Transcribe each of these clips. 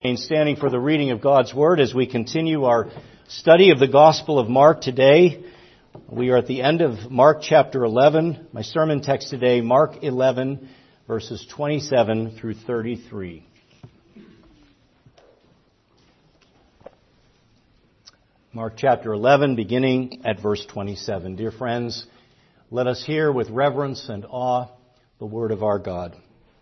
Standing for the reading of God's Word as we continue our study of the Gospel of Mark today. We are at the end of Mark chapter 11. My sermon text today, Mark 11, verses 27 through 33. Mark chapter 11, beginning at verse 27. Dear friends, let us hear with reverence and awe the Word of our God.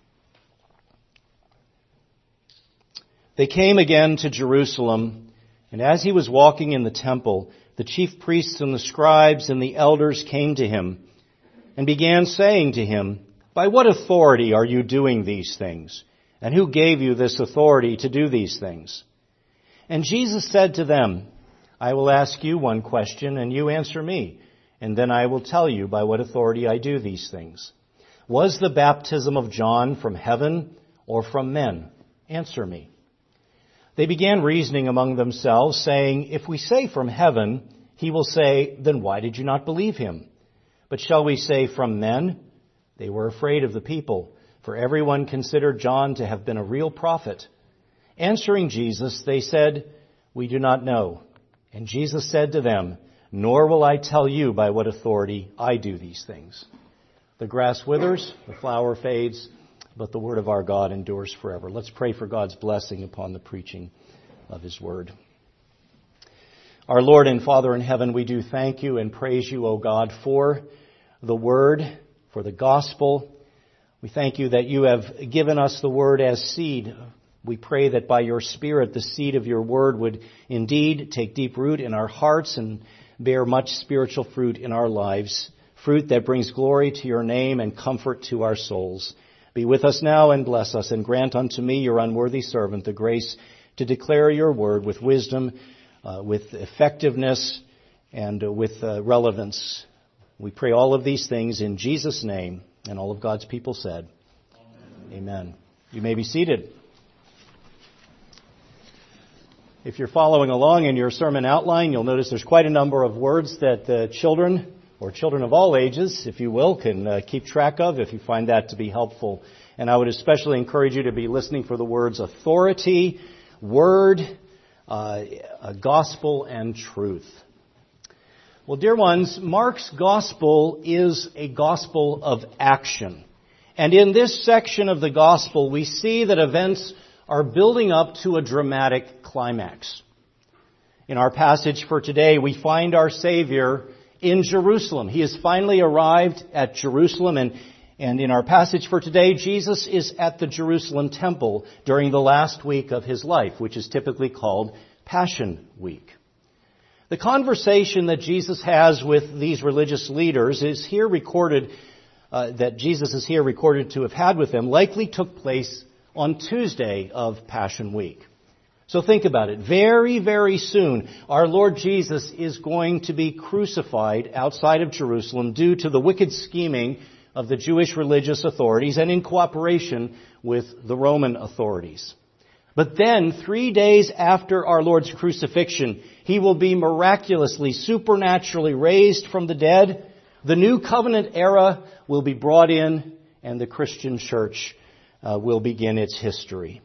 They came again to Jerusalem, and as he was walking in the temple, the chief priests and the scribes and the elders came to him and began saying to him, "By what authority are you doing these things? And who gave you this authority to do these things?" And Jesus said to them, "I will ask you one question, and you answer me, and then I will tell you by what authority I do these things. Was the baptism of John from heaven or from men? Answer me." They began reasoning among themselves, saying, "If we say from heaven, he will say, 'Then why did you not believe him?' But shall we say from men?" They were afraid of the people, for everyone considered John to have been a real prophet. Answering Jesus, they said, "We do not know." And Jesus said to them, "Nor will I tell you by what authority I do these things." The grass withers, the flower fades, but the word of our God endures forever. Let's pray for God's blessing upon the preaching of His word. Our Lord and Father in heaven, we do thank you and praise you, O God, for the word, for the gospel. We thank you that you have given us the word as seed. We pray that by your Spirit, the seed of your word would indeed take deep root in our hearts and bear much spiritual fruit in our lives, fruit that brings glory to your name and comfort to our souls. Be with us now and bless us, and grant unto me, your unworthy servant, the grace to declare your word with wisdom, with effectiveness, and with relevance. We pray all of these things in Jesus' name, and all of God's people said, Amen. You may be seated. If you're following along in your sermon outline, you'll notice there's quite a number of words that the children, or children of all ages, if you will, can keep track of if you find that to be helpful. And I would especially encourage you to be listening for the words authority, word, gospel, and truth. Well, dear ones, Mark's gospel is a gospel of action. And in this section of the gospel, we see that events are building up to a dramatic climax. In our passage for today, we find our Savior in Jerusalem. He has finally arrived at Jerusalem, and in our passage for today, Jesus is at the Jerusalem temple during the last week of his life, which is typically called Passion Week. The conversation that Jesus has with these religious leaders is here recorded, that Jesus is here recorded to have had with them, likely took place on Tuesday of Passion Week. So think about it. Very, very soon, our Lord Jesus is going to be crucified outside of Jerusalem due to the wicked scheming of the Jewish religious authorities and in cooperation with the Roman authorities. But then, 3 days after our Lord's crucifixion, He will be miraculously, supernaturally raised from the dead. The new covenant era will be brought in, and the Christian church will begin its history.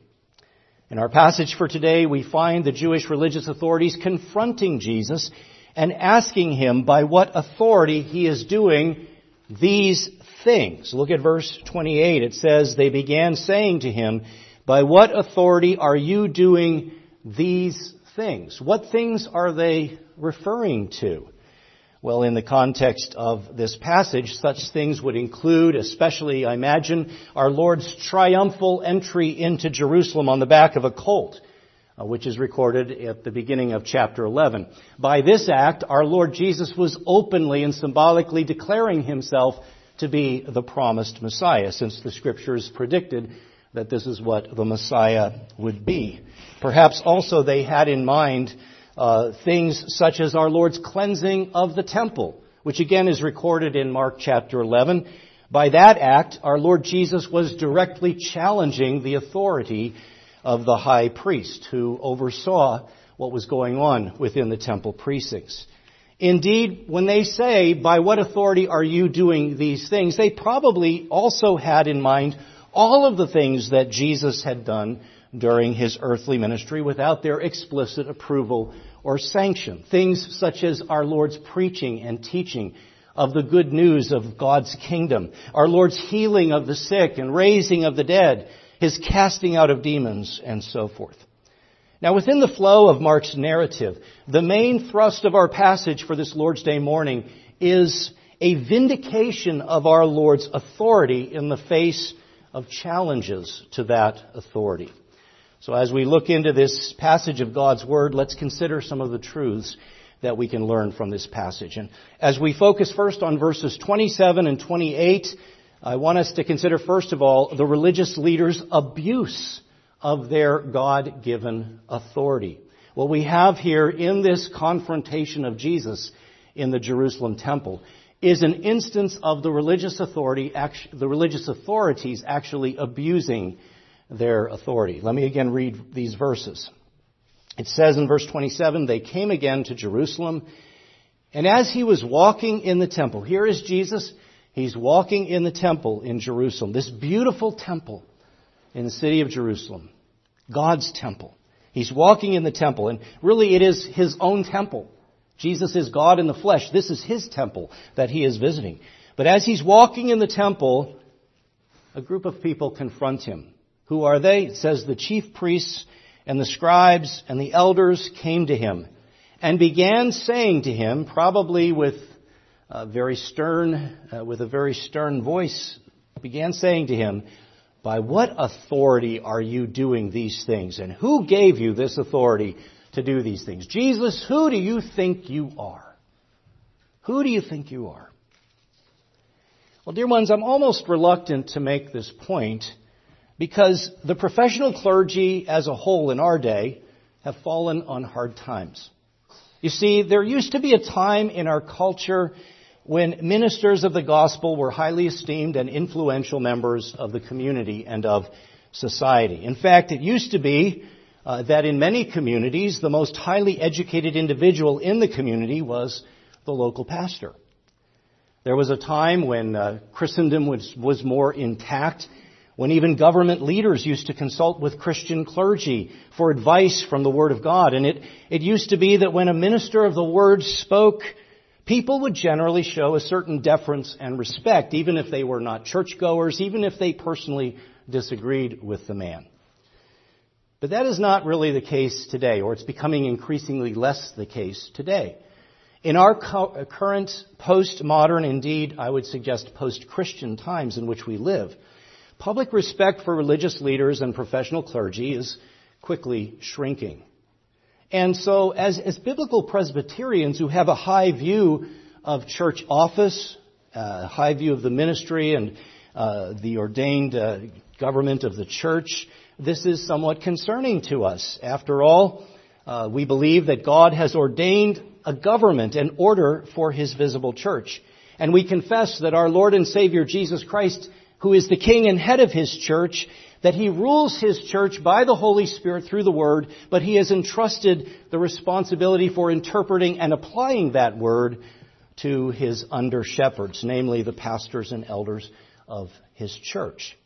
In our passage for today, we find the Jewish religious authorities confronting Jesus and asking him by what authority he is doing these things. Look at verse 28. It says, "They began saying to him, 'By what authority are you doing these things?'" What things are they referring to? Well, in the context of this passage, such things would include, especially, I imagine, our Lord's triumphal entry into Jerusalem on the back of a colt, which is recorded at the beginning of chapter 11. By this act, our Lord Jesus was openly and symbolically declaring himself to be the promised Messiah, since the Scriptures predicted that this is what the Messiah would be. Perhaps also they had in mind things such as our Lord's cleansing of the temple, which again is recorded in Mark chapter 11. By that act, our Lord Jesus was directly challenging the authority of the high priest who oversaw what was going on within the temple precincts. Indeed, when they say, "By what authority are you doing these things?" they probably also had in mind all of the things that Jesus had done during his earthly ministry without their explicit approval or sanction. Things such as our Lord's preaching and teaching of the good news of God's kingdom, our Lord's healing of the sick and raising of the dead, his casting out of demons, and so forth. Now, within the flow of Mark's narrative, the main thrust of our passage for this Lord's Day morning is a vindication of our Lord's authority in the face of challenges to that authority. So as we look into this passage of God's Word, let's consider some of the truths that we can learn from this passage. And as we focus first on verses 27 and 28, I want us to consider, first of all, the religious leaders' abuse of their God-given authority. What we have here in this confrontation of Jesus in the Jerusalem temple is an instance of the religious authorities actually abusing their authority. Let me again read these verses. It says in verse 27, they came again to Jerusalem, and as he was walking in the temple, here is Jesus, he's walking in the temple in Jerusalem, this beautiful temple in the city of Jerusalem, God's temple. He's walking in the temple, and really it is his own temple. Jesus is God in the flesh. This is his temple that he is visiting. But as he's walking in the temple, a group of people confront him. Who are they? It says the chief priests and the scribes and the elders came to him and began saying to him, probably with a very stern voice, began saying to him, by what authority are you doing these things? And who gave you this authority to do these things? Jesus, who do you think you are? Who do you think you are? Well, dear ones, I'm almost reluctant to make this point because the professional clergy as a whole in our day have fallen on hard times. You see, there used to be a time in our culture when ministers of the gospel were highly esteemed and influential members of the community and of society. In fact, it used to be that in many communities, the most highly educated individual in the community was the local pastor. There was a time when Christendom was more intact, when even government leaders used to consult with Christian clergy for advice from the Word of God. And it used to be that when a minister of the Word spoke, people would generally show a certain deference and respect, even if they were not churchgoers, even if they personally disagreed with the man. But that is not really the case today, or it's becoming increasingly less the case today. In our current postmodern, indeed, I would suggest post-Christian times in which we live, public respect for religious leaders and professional clergy is quickly shrinking. And so as biblical Presbyterians who have a high view of church office, a high view of the ministry and the ordained government of the church, this is somewhat concerning to us. After all, we believe that God has ordained a government and order for his visible church. And we confess that our Lord and Savior Jesus Christ, who is the King and head of his church, that he rules his church by the Holy Spirit through the Word, but he has entrusted the responsibility for interpreting and applying that Word to his under-shepherds, namely the pastors and elders of his church.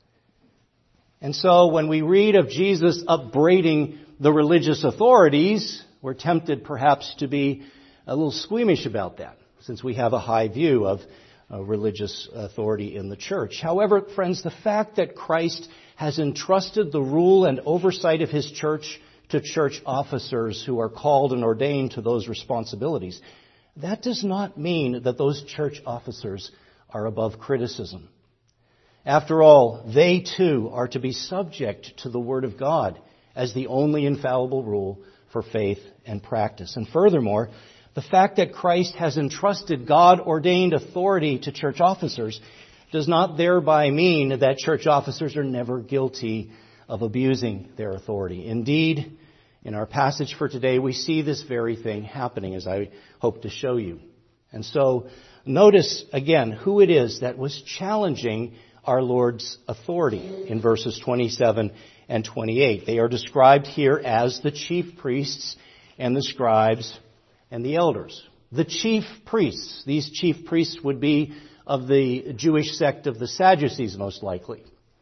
And so when we read of Jesus upbraiding the religious authorities, we're tempted perhaps to be a little squeamish about that, since we have a high view of religious authority in the church. However, friends, the fact that Christ has entrusted the rule and oversight of his church to church officers who are called and ordained to those responsibilities, that does not mean that those church officers are above criticism. After all, they too are to be subject to the Word of God as the only infallible rule for faith and practice. And furthermore, the fact that Christ has entrusted God-ordained authority to church officers does not thereby mean that church officers are never guilty of abusing their authority. Indeed, in our passage for today, we see this very thing happening, as I hope to show you. And so, notice again who it is that was challenging our Lord's authority in verses 27 and 28. They are described here as the chief priests and the scribes and the elders. The chief priests. These chief priests would be of the Jewish sect of the Sadducees, most likely.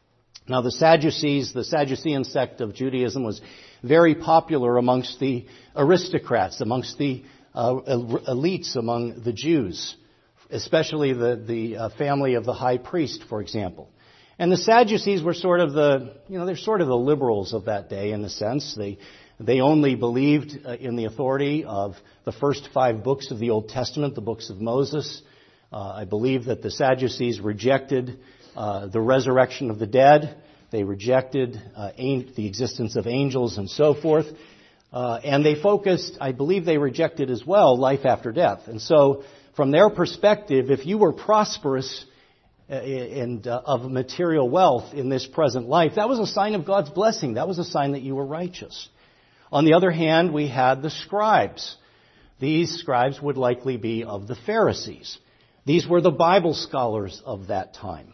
Now the Sadducean sect of Judaism was very popular amongst the aristocrats, amongst the elites among the Jews, especially the family of the high priest, for example. And the Sadducees were sort of they're sort of the liberals of that day in a sense. They only believed in the authority of the first 5 books of the Old Testament, the books of Moses. I believe that the Sadducees rejected the resurrection of the dead. They rejected the existence of angels and so forth. And they focused, I believe they rejected as well, life after death. And so, from their perspective, if you were prosperous and of material wealth in this present life, that was a sign of God's blessing. That was a sign that you were righteous. On the other hand, we had the scribes. These scribes would likely be of the Pharisees. These were the Bible scholars of that time.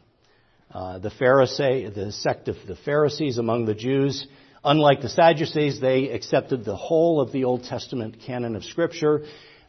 The sect of the Pharisees among the Jews, unlike the Sadducees, they accepted the whole of the Old Testament canon of Scripture.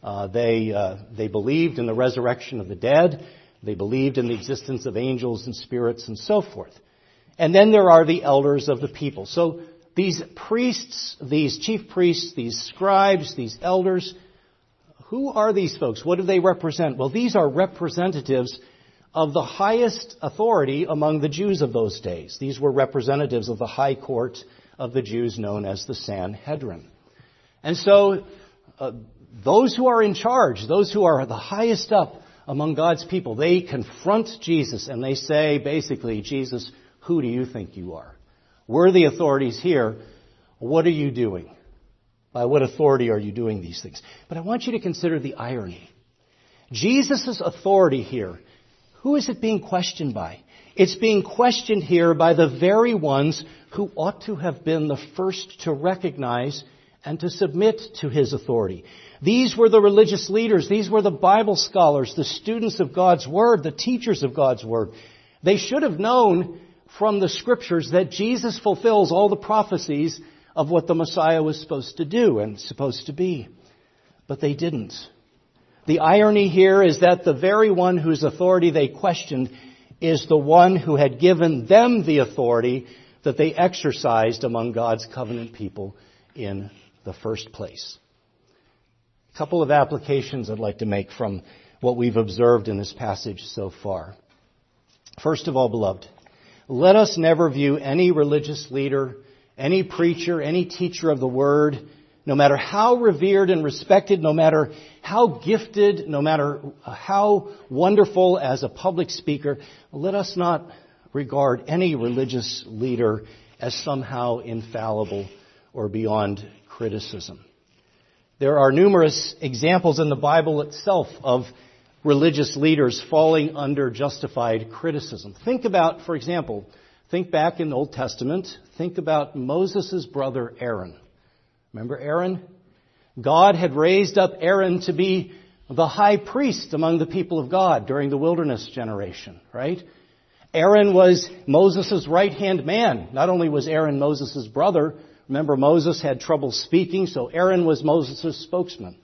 They believed in the resurrection of the dead. They believed in the existence of angels and spirits and so forth. And then there are the elders of the people. So these priests, these chief priests, these scribes, these elders, who are these folks? What do they represent? Well, these are representatives of the highest authority among the Jews of those days. These were representatives of the high court of the Jews known as the Sanhedrin. And so those who are in charge, those who are the highest up among God's people, they confront Jesus and they say, basically, Jesus, who do you think you are? We're the authorities here. What are you doing? By what authority are you doing these things? But I want you to consider the irony. Jesus' authority here, who is it being questioned by? It's being questioned here by the very ones who ought to have been the first to recognize and to submit to His authority. These were the religious leaders. These were the Bible scholars, the students of God's Word, the teachers of God's Word. They should have known from the Scriptures that Jesus fulfills all the prophecies of what the Messiah was supposed to do and supposed to be. But they didn't. The irony here is that the very one whose authority they questioned is the one who had given them the authority that they exercised among God's covenant people in the first place. A couple of applications I'd like to make from what we've observed in this passage so far. First of all, beloved, let us never view any religious leader, any preacher, any teacher of the Word, no matter how revered and respected, no matter how gifted, no matter how wonderful as a public speaker, let us not regard any religious leader as somehow infallible or beyond criticism. There are numerous examples in the Bible itself of religious leaders falling under justified criticism. Think about, for example, think back in the Old Testament, think about Moses' brother Aaron. Remember Aaron? God had raised up Aaron to be the high priest among the people of God during the wilderness generation, right? Aaron was Moses' right-hand man. Not only was Aaron Moses' brother, remember Moses had trouble speaking, so Aaron was Moses' spokesman.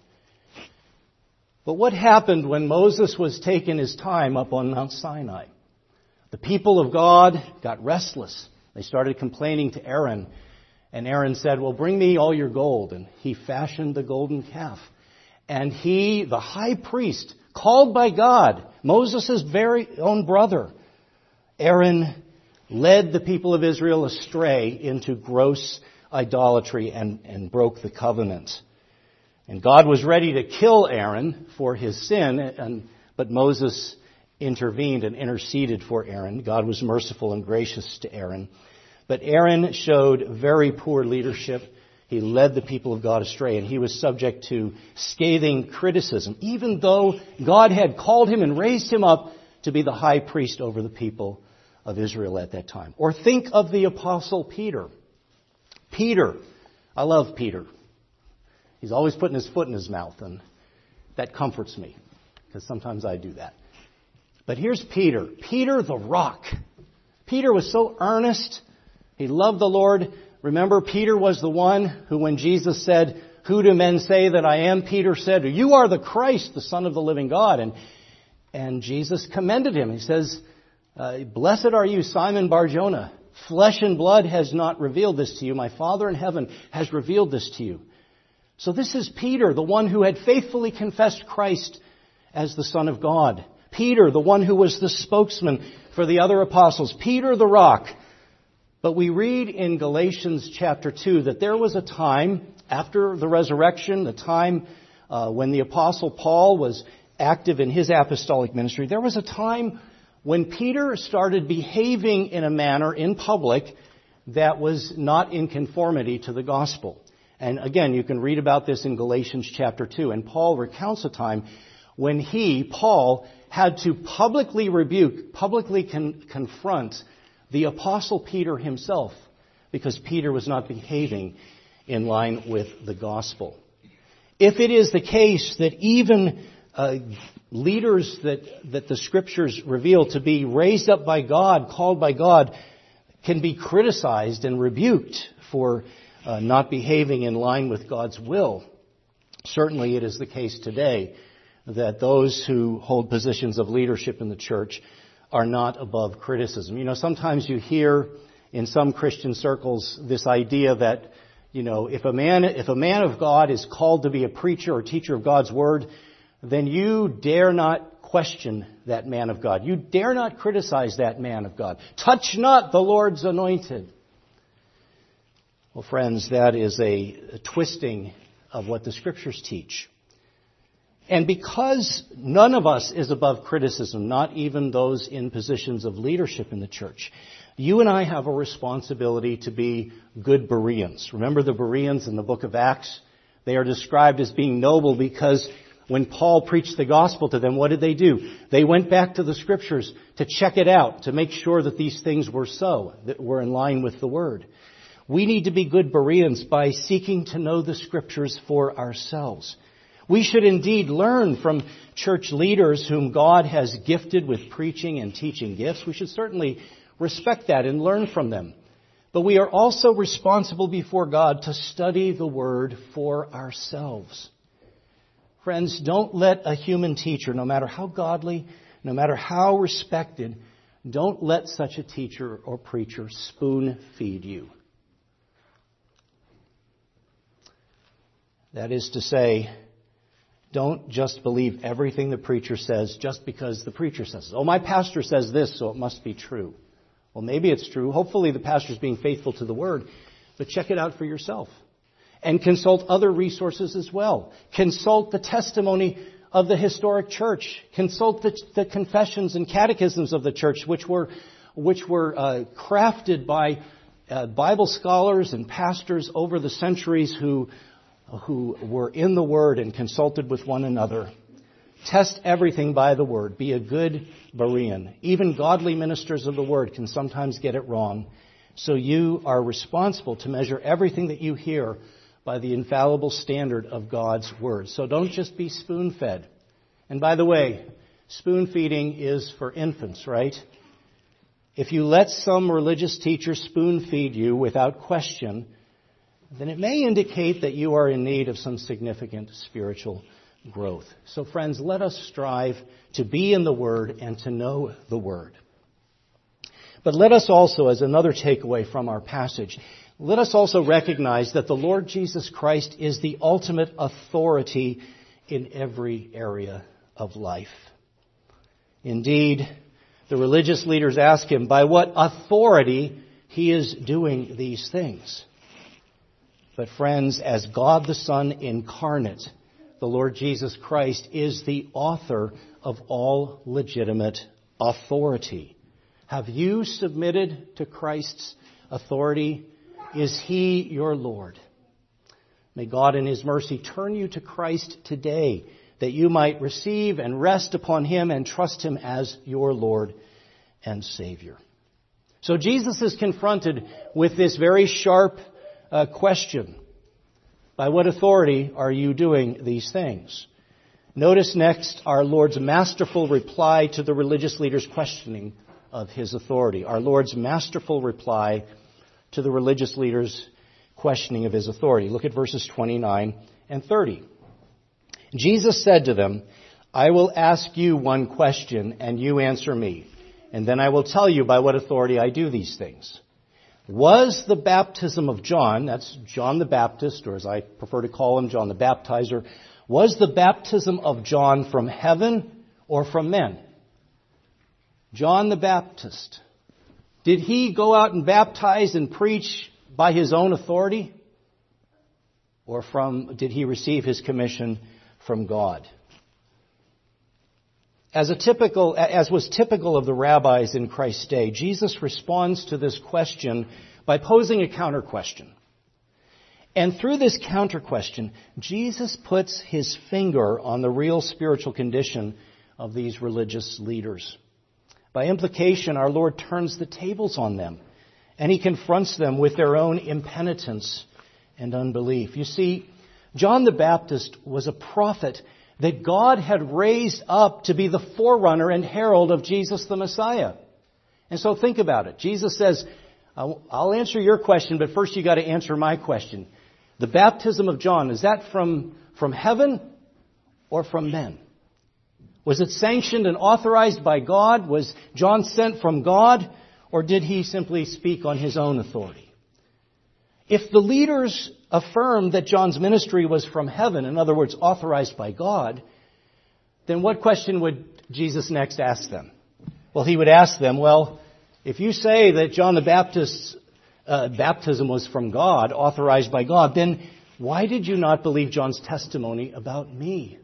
But what happened when Moses was taking his time up on Mount Sinai? The people of God got restless. They started complaining to Aaron. And Aaron said, well, bring me all your gold. And he fashioned the golden calf. And he, the high priest, called by God, Moses' very own brother, Aaron, led the people of Israel astray into gross idolatry and broke the covenant. And God was ready to kill Aaron for his sin, but Moses intervened and interceded for Aaron. God was merciful and gracious to Aaron. But Aaron showed very poor leadership. He led the people of God astray, and he was subject to scathing criticism, even though God had called him and raised him up to be the high priest over the people of Israel at that time. Or think of the Apostle Peter. Peter. I love Peter. He's always putting his foot in his mouth, and that comforts me, because sometimes I do that. But here's Peter. Peter the rock. Peter was so earnest. He loved the Lord. Remember, Peter was the one who, when Jesus said, who do men say that I am? Peter said, you are the Christ, the Son of the living God. And Jesus commended him. He says, blessed are you, Simon Bar-Jonah, Flesh and blood has not revealed this to you. My Father in heaven has revealed this to you. So this is Peter, the one who had faithfully confessed Christ as the Son of God. Peter, the one who was the spokesman for the other apostles. Peter the rock. But we read in Galatians chapter 2 that there was a time after the resurrection, the time when the apostle Paul was active in his apostolic ministry. There was a time when Peter started behaving in a manner in public that was not in conformity to the gospel. And again, you can read about this in Galatians chapter 2. And Paul recounts a time when Paul, had to publicly rebuke, publicly confront the apostle Peter himself, because Peter was not behaving in line with the gospel. If it is the case that even leaders that the Scriptures reveal to be raised up by God, called by God, can be criticized and rebuked for not behaving in line with God's will, certainly it is the case today that those who hold positions of leadership in the church are not above criticism. You know, sometimes you hear in some Christian circles this idea that, you know, if a man of God is called to be a preacher or teacher of God's word, then you dare not question that man of God. You dare not criticize that man of God. Touch not the Lord's anointed. Well, friends, that is a twisting of what the Scriptures teach. And because none of us is above criticism, not even those in positions of leadership in the church, you and I have a responsibility to be good Bereans. Remember the Bereans in the book of Acts? They are described as being noble because when Paul preached the gospel to them, what did they do? They went back to the Scriptures to check it out, to make sure that these things were so, that were in line with the Word. We need to be good Bereans by seeking to know the Scriptures for ourselves. We should indeed learn from church leaders whom God has gifted with preaching and teaching gifts. We should certainly respect that and learn from them. But we are also responsible before God to study the Word for ourselves. Friends, don't let a human teacher, no matter how godly, no matter how respected, don't let such a teacher or preacher spoon feed you. That is to say, don't just believe everything the preacher says just because the preacher says it. Oh, my pastor says this, so it must be true. Well, maybe it's true. Hopefully the pastor is being faithful to the Word. But check it out for yourself. And consult other resources as well. Consult the testimony of the historic church. Consult the confessions and catechisms of the church, which were crafted by Bible scholars and pastors over the centuries who were in the Word and consulted with one another. Test everything by the Word. Be a good Berean. Even godly ministers of the Word can sometimes get it wrong. So you are responsible to measure everything that you hear by the infallible standard of God's Word. So don't just be spoon-fed. And by the way, spoon-feeding is for infants, right? If you let some religious teacher spoon-feed you without question, then it may indicate that you are in need of some significant spiritual growth. So friends, let us strive to be in the Word and to know the Word. But let us also, as another takeaway from our passage, let us also recognize that the Lord Jesus Christ is the ultimate authority in every area of life. Indeed, the religious leaders ask him by what authority he is doing these things. But friends, as God the Son incarnate, the Lord Jesus Christ is the author of all legitimate authority. Have you submitted to Christ's authority? Is He your Lord? May God in His mercy turn you to Christ today, that you might receive and rest upon Him and trust Him as your Lord and Savior. So Jesus is confronted with this very sharp question. By what authority are you doing these things? Notice next our Lord's masterful reply to the religious leaders' questioning of His authority. Our Lord's masterful reply to the religious leaders' questioning of His authority. Look at verses 29 and 30. Jesus said to them, I will ask you one question, and you answer me, and then I will tell you by what authority I do these things. Was the baptism of John, that's John the Baptist, or as I prefer to call him, John the Baptizer, was the baptism of John from heaven or from men? John the Baptist. Did he go out and baptize and preach by his own authority? Or did he receive his commission from God? As was typical of the rabbis in Christ's day, Jesus responds to this question by posing a counter question. And through this counter question, Jesus puts his finger on the real spiritual condition of these religious leaders. By implication, our Lord turns the tables on them, and he confronts them with their own impenitence and unbelief. You see, John the Baptist was a prophet that God had raised up to be the forerunner and herald of Jesus the Messiah. And so think about it. Jesus says, I'll answer your question, but first you got to answer my question. The baptism of John, is that from heaven or from men? Was it sanctioned and authorized by God? Was John sent from God? Or did he simply speak on his own authority? If the leaders affirmed that John's ministry was from heaven, in other words, authorized by God, then what question would Jesus next ask them? Well, he would ask them, well, if you say that John the Baptist's baptism was from God, authorized by God, then why did you not believe John's testimony about me?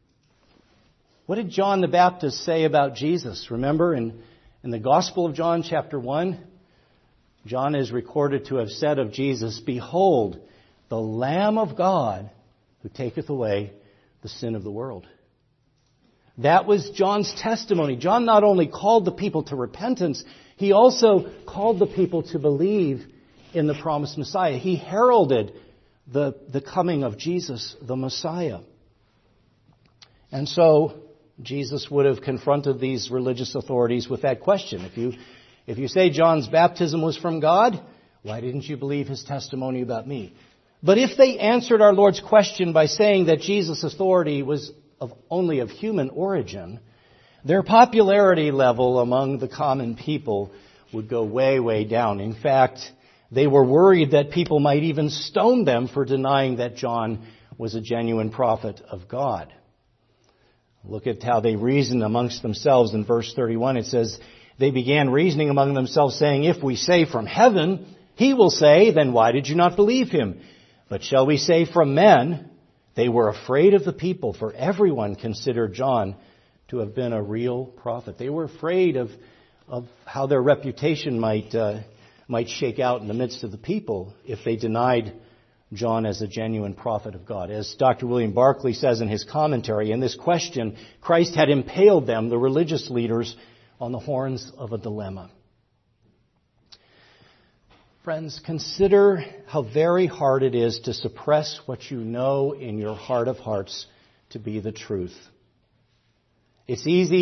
What did John the Baptist say about Jesus? Remember in the Gospel of John, chapter 1, John is recorded to have said of Jesus, "Behold, the Lamb of God who taketh away the sin of the world." That was John's testimony. John not only called the people to repentance, he also called the people to believe in the promised Messiah. He heralded the coming of Jesus, the Messiah. And so Jesus would have confronted these religious authorities with that question. If you say John's baptism was from God, why didn't you believe his testimony about me? But if they answered our Lord's question by saying that Jesus' authority was only of human origin, their popularity level among the common people would go way, way down. In fact, they were worried that people might even stone them for denying that John was a genuine prophet of God. Look at how they reasoned amongst themselves in verse 31. It says, they began reasoning among themselves, saying, if we say from heaven, he will say, then why did you not believe him? But shall we say from men? They were afraid of the people, for everyone considered John to have been a real prophet. They were afraid of how their reputation might shake out in the midst of the people if they denied John as a genuine prophet of God. As Dr. William Barclay says in his commentary, in this question, Christ had impaled them, the religious leaders, on the horns of a dilemma. Friends, consider how very hard it is to suppress what you know in your heart of hearts to be the truth. It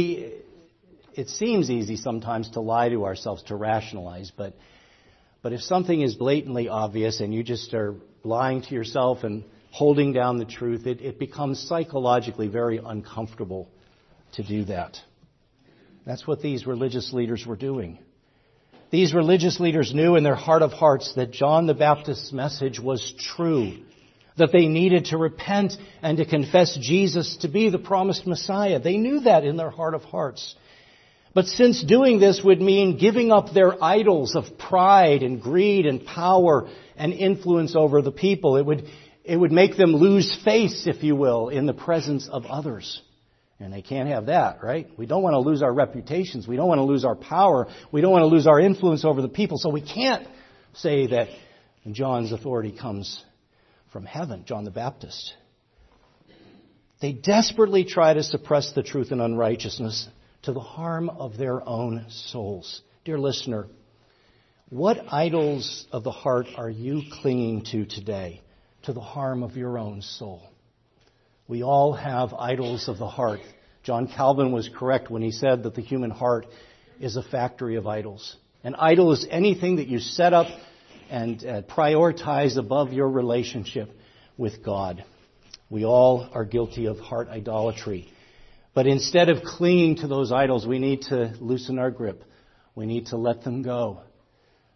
seems easy sometimes to lie to ourselves, to rationalize, but if something is blatantly obvious and you just are lying to yourself and holding down the truth, it becomes psychologically very uncomfortable to do that. That's what these religious leaders were doing. These religious leaders knew in their heart of hearts that John the Baptist's message was true, that they needed to repent and to confess Jesus to be the promised Messiah. They knew that in their heart of hearts. But since doing this would mean giving up their idols of pride and greed and power and influence over the people, it would make them lose face, if you will, in the presence of others. And they can't have that, right? We don't want to lose our reputations. We don't want to lose our power. We don't want to lose our influence over the people. So we can't say that John's authority comes from heaven, John the Baptist. They desperately try to suppress the truth and unrighteousness to the harm of their own souls. Dear listener, what idols of the heart are you clinging to today to the harm of your own soul? We all have idols of the heart. John Calvin was correct when he said that the human heart is a factory of idols. An idol is anything that you set up and prioritize above your relationship with God. We all are guilty of heart idolatry. But instead of clinging to those idols, we need to loosen our grip. We need to let them go.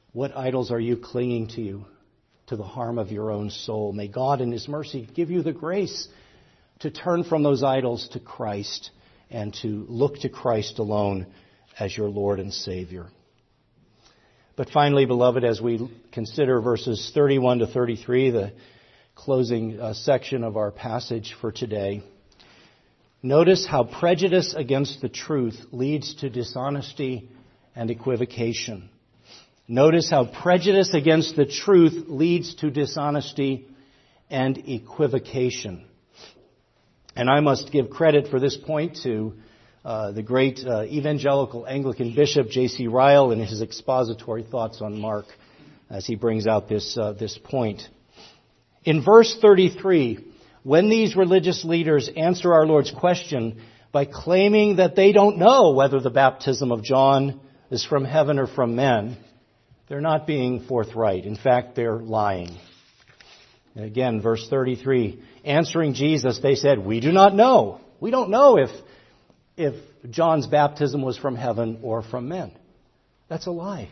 What idols are you clinging to the harm of your own soul? May God in His mercy give you the grace to turn from those idols to Christ and to look to Christ alone as your Lord and Savior. But finally, beloved, as we consider verses 31 to 33, the closing section of our passage for today, notice how prejudice against the truth leads to dishonesty and equivocation. Notice how prejudice against the truth leads to dishonesty and equivocation. And I must give credit for this point to the great evangelical Anglican Bishop J.C. Ryle in his expository thoughts on Mark as he brings out this point. In verse 33, when these religious leaders answer our Lord's question by claiming that they don't know whether the baptism of John is from heaven or from men, they're not being forthright. In fact, they're lying. And again, verse 33, answering Jesus, they said, "We do not know. We don't know if John's baptism was from heaven or from men." That's a lie.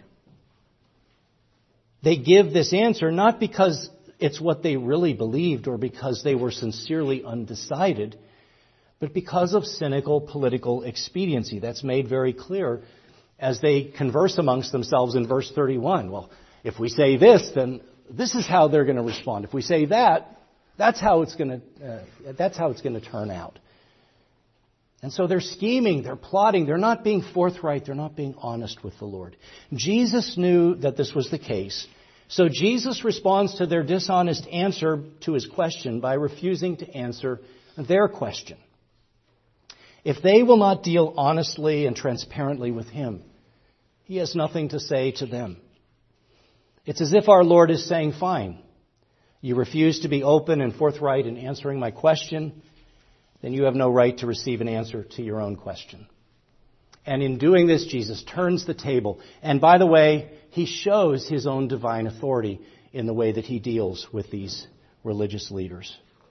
They give this answer not because it's what they really believed or because they were sincerely undecided, but because of cynical political expediency. That's made very clear as they converse amongst themselves in verse 31. Well, if we say this, then this is how they're going to respond. If we say that, that's how it's going to turn out. And so they're scheming, they're plotting, they're not being forthright, they're not being honest with the Lord. Jesus knew that this was the case. So Jesus responds to their dishonest answer to His question by refusing to answer their question. If they will not deal honestly and transparently with Him, He has nothing to say to them. It's as if our Lord is saying, fine, you refuse to be open and forthright in answering my question, then you have no right to receive an answer to your own question. And in doing this, Jesus turns the table. And by the way, He shows His own divine authority in the way that He deals with these religious leaders.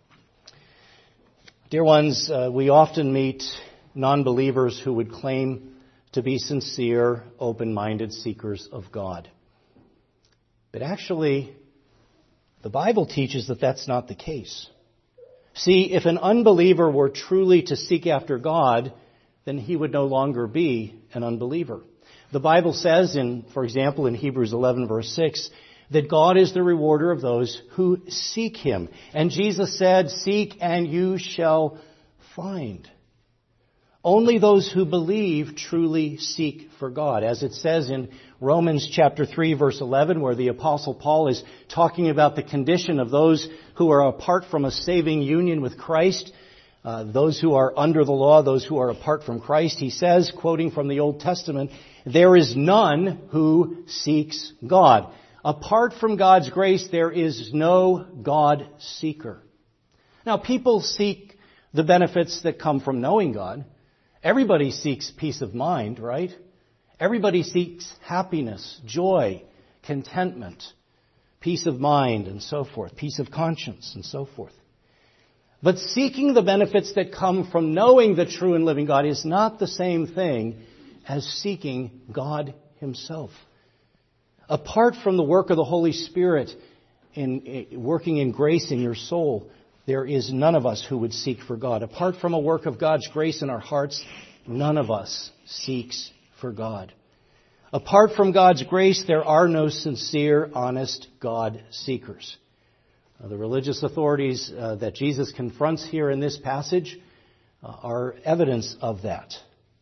Dear ones, we often meet non-believers who would claim to be sincere, open-minded seekers of God. But actually, the Bible teaches that that's not the case. See, if an unbeliever were truly to seek after God, then he would no longer be an unbeliever. The Bible says, for example, in Hebrews 11, verse 6, that God is the rewarder of those who seek Him. And Jesus said, "Seek and you shall find." Only those who believe truly seek for God. As it says in Romans chapter 3, verse 11, where the Apostle Paul is talking about the condition of those who are apart from a saving union with Christ, those who are under the law, those who are apart from Christ. He says, quoting from the Old Testament, "There is none who seeks God." Apart from God's grace, there is no God seeker. Now, people seek the benefits that come from knowing God. Everybody seeks peace of mind, right? Everybody seeks happiness, joy, contentment, peace of mind, and so forth, peace of conscience, and so forth. But seeking the benefits that come from knowing the true and living God is not the same thing as seeking God Himself. Apart from the work of the Holy Spirit in working in grace in your soul, there is none of us who would seek for God. Apart from a work of God's grace in our hearts, none of us seeks for God. Apart from God's grace, there are no sincere, honest God seekers. The religious authorities that Jesus confronts here in this passage are evidence of that.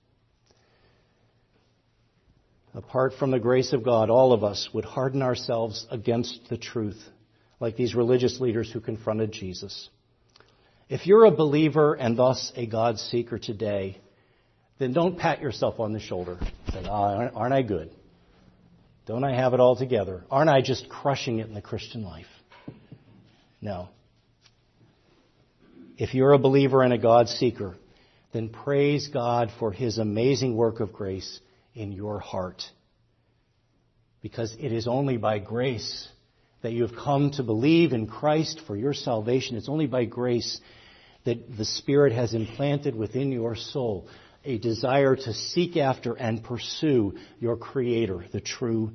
Apart from the grace of God, all of us would harden ourselves against the truth, like these religious leaders who confronted Jesus. If you're a believer and thus a God seeker today, then don't pat yourself on the shoulder. Say, aren't I good? Don't I have it all together? Aren't I just crushing it in the Christian life? No. If you're a believer and a God seeker, then praise God for His amazing work of grace in your heart. Because it is only by grace that you have come to believe in Christ for your salvation. It's only by grace that the Spirit has implanted within your soul a desire to seek after and pursue your Creator, the true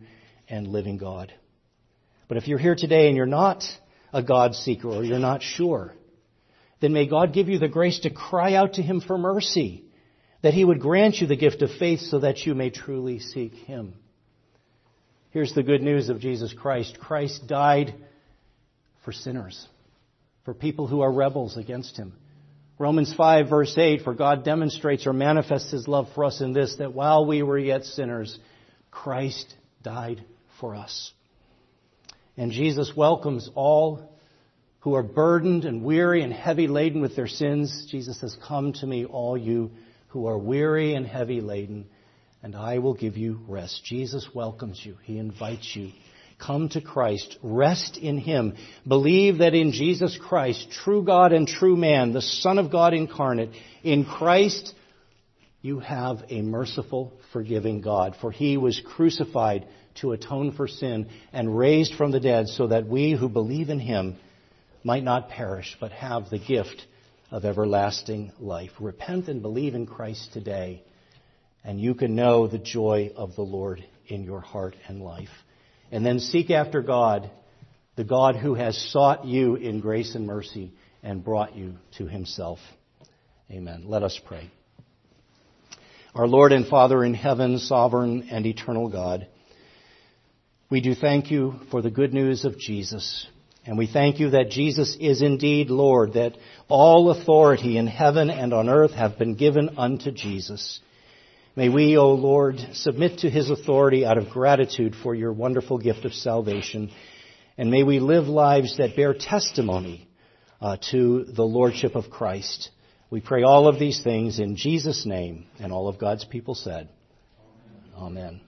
and living God. But if you're here today and you're not a God seeker or you're not sure, then may God give you the grace to cry out to Him for mercy, that He would grant you the gift of faith so that you may truly seek Him. Here's the good news of Jesus Christ. Christ died for sinners, for people who are rebels against Him. Romans 5 verse 8, for God demonstrates or manifests His love for us in this, that while we were yet sinners, Christ died for us. And Jesus welcomes all who are burdened and weary and heavy laden with their sins. Jesus says, come to me, all you who are weary and heavy laden, and I will give you rest. Jesus welcomes you. He invites you. Come to Christ. Rest in Him. Believe that in Jesus Christ, true God and true man, the Son of God incarnate, in Christ you have a merciful, forgiving God. For He was crucified to atone for sin and raised from the dead so that we who believe in Him might not perish but have the gift of everlasting life. Repent and believe in Christ today, and you can know the joy of the Lord in your heart and life. And then seek after God, the God who has sought you in grace and mercy and brought you to Himself. Amen. Let us pray. Our Lord and Father in heaven, sovereign and eternal God, we do thank you for the good news of Jesus. And we thank you that Jesus is indeed Lord, that all authority in heaven and on earth have been given unto Jesus. May we, O Lord, submit to His authority out of gratitude for your wonderful gift of salvation. And may we live lives that bear testimony to the Lordship of Christ. We pray all of these things in Jesus' name, and all of God's people said, Amen.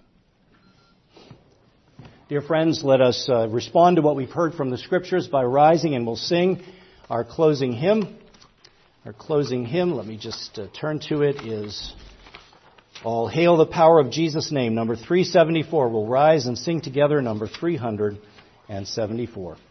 Dear friends, let us respond to what we've heard from the Scriptures by rising, and we'll sing our closing hymn. Our closing hymn, let me just turn to it, is All Hail the Power of Jesus' Name, number 374. We'll rise and sing together number 374.